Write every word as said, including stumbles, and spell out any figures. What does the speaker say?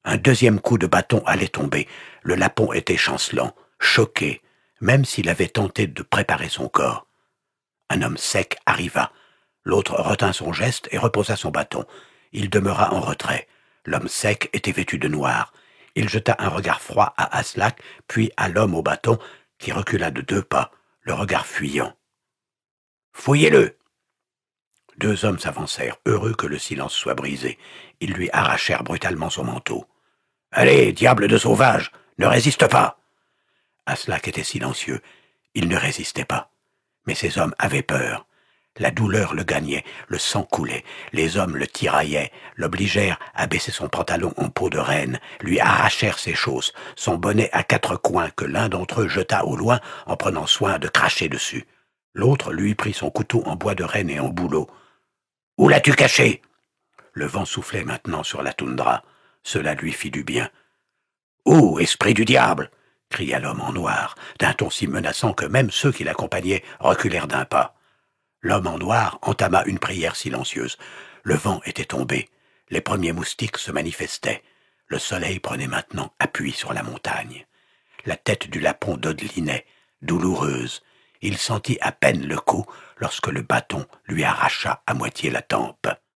Un deuxième coup de bâton allait tomber. Le lapon était chancelant, choqué, même s'il avait tenté de préparer son corps. Un homme sec arriva. L'autre retint son geste et reposa son bâton. Il demeura en retrait. L'homme sec était vêtu de noir. Il jeta un regard froid à Aslak, puis à l'homme au bâton, qui recula de deux pas, le regard fuyant. « Fouillez-le !» Deux hommes s'avancèrent, heureux que le silence soit brisé. Ils lui arrachèrent brutalement son manteau. « Allez, diable de sauvage, ne résiste pas !» Aslak était silencieux. Il ne résistait pas. Mais ces hommes avaient peur. La douleur le gagnait, le sang coulait, les hommes le tiraillaient, l'obligèrent à baisser son pantalon en peau de renne, lui arrachèrent ses chausses, son bonnet à quatre coins que l'un d'entre eux jeta au loin en prenant soin de cracher dessus. L'autre lui prit son couteau en bois de renne et en bouleau. « Où l'as-tu caché ?» Le vent soufflait maintenant sur la toundra. Cela lui fit du bien. « Où, esprit du diable ?» cria l'homme en noir, d'un ton si menaçant que même ceux qui l'accompagnaient reculèrent d'un pas. L'homme en noir entama une prière silencieuse. Le vent était tombé. Les premiers moustiques se manifestaient. Le soleil prenait maintenant appui sur la montagne. La tête du lapon dodelinait, douloureuse. Il sentit à peine le coup lorsque le bâton lui arracha à moitié la tempe.